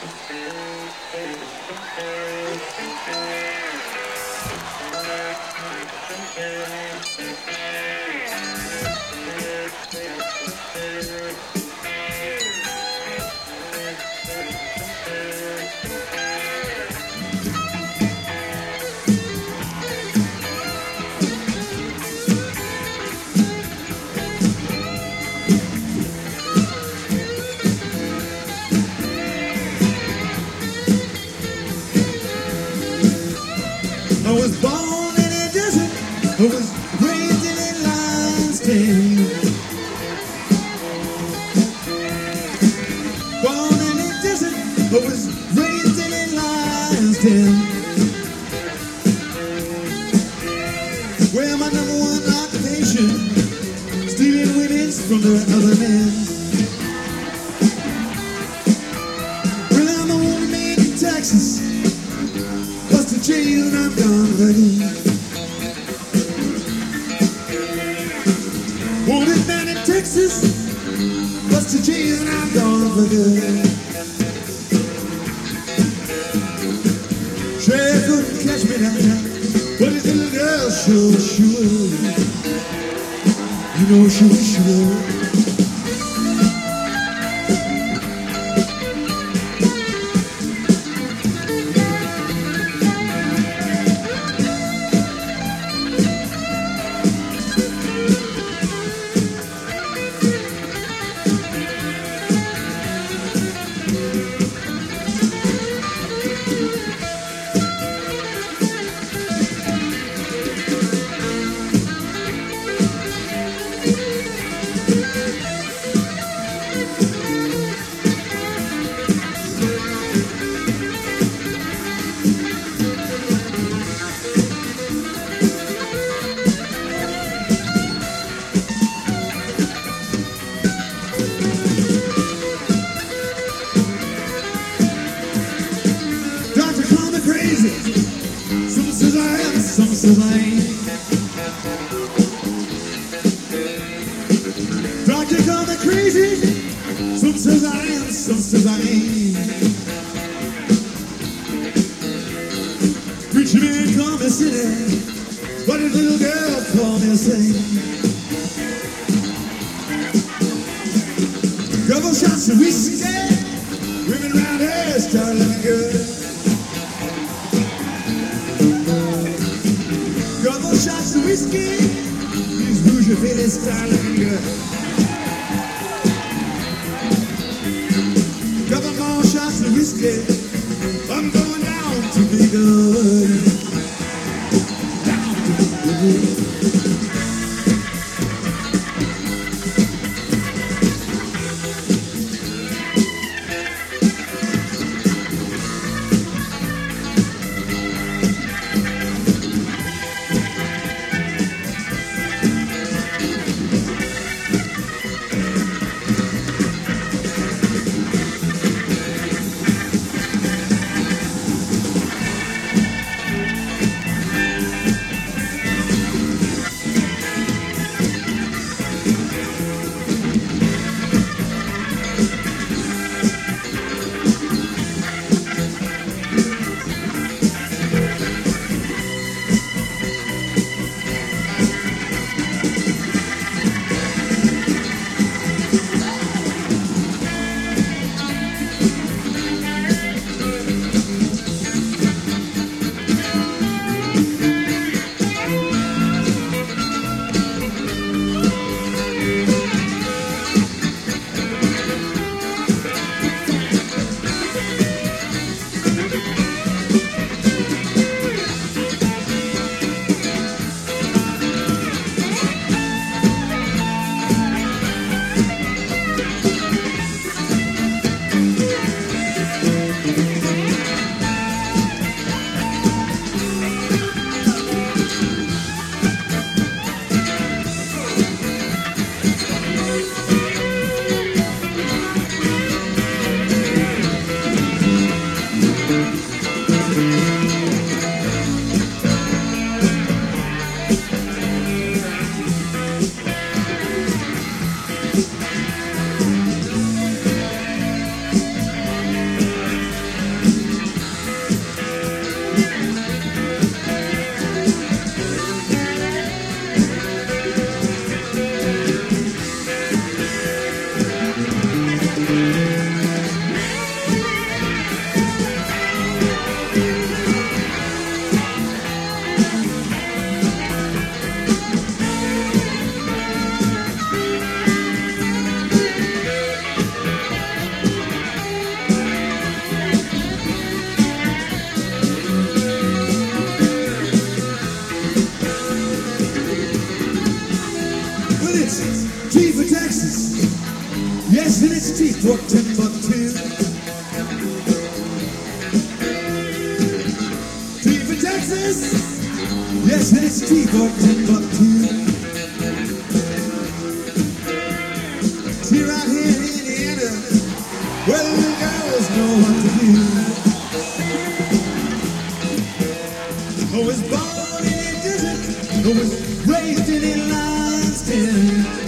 I was born in a desert, I was raised in a lion's den. Born in a desert, I was raised in a lion's den. Where my number one occupation, stealing women from the other men. Well, I'm a woman made in Texas, bust a jail and I'm gone again. Wanted man in Texas, bust a jail and I'm gone for good. Sure couldn't catch me now, but his little girl sure. You know sure. Some says I am, some says I ain't. Doctor call me crazy. Some says I am, some says I ain't. Preacher man call me silly, but his little girl call me a saint. Couple shots of whiskey, women round here start looking good. Couple shots of whiskey, these Hoosier fellas start looking good. Couple more shots of whiskey, I'm going down to be good. Down to be good. and it's T for Texas. Yes, and it's T for Timbuktu. T for Texas. Yes, and it's T for Timbuktu. T right here in Indiana, where the little girls know what to do. I was born in a desert, I was raised in a lion's den.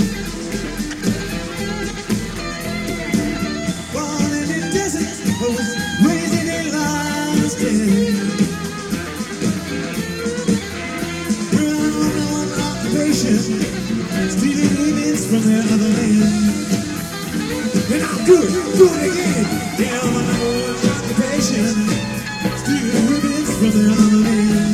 Born in a desert, I was raised in a lion's den. We're on one occupation, stealing women from their other land. And I'm good, do it again. Yeah, I'm on one occupation, stealing women from their other land.